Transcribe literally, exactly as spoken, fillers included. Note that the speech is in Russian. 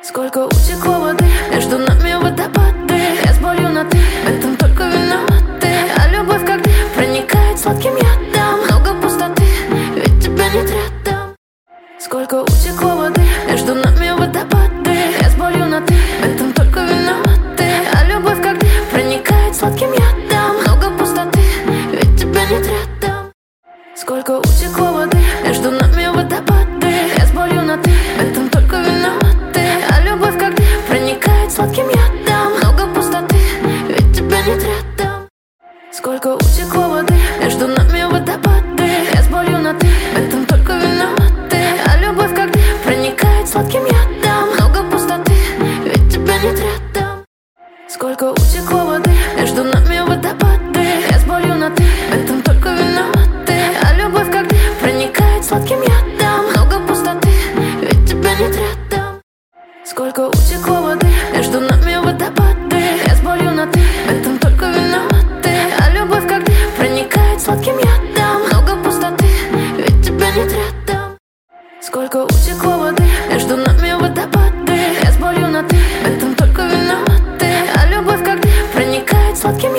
Сколько утекло воды, между нами водопады. Я с болью на ты, в этом только виноваты. А любовь как ты проникает сладким ядом. Много пустоты, ведь тебя нет рядом. Сколько утекло воды, между нами водопады. Я с болью на ты, в этом только виноваты. А любовь как ты проникает сладким ядом. Много пустоты, ведь тебя нет рядом. Сколько утекло воды, между нами водопады. Я с болью на ты, в этом только виноваты. А любовь как ты проникает сладким ядом. Много пустоты, ведь тебя нет рядом. Сколько утекло воды, между нами водопады. Я с болью на ты, в этом только виноваты. А любовь как ты проникает сладким ядом. Много пустоты, ведь тебя нет рядом. Сколько утекло воды, между нами водопады. Я с болью на ты, в этом только виноваты. А любовь как ты проникает сладким ядом. Много пустоты, ведь тебя нет рядом. Сколько утекло воды, между нами водопады. Я с болью на ты, в этом только виноваты. А любовь как ты проникает сладким ядом. Много пустоты, ведь тебя нет рядом. Сколько утекло воды, между нами водопады. Я с болью на ты, в этом только виноваты. А любовь как ты проникает сладким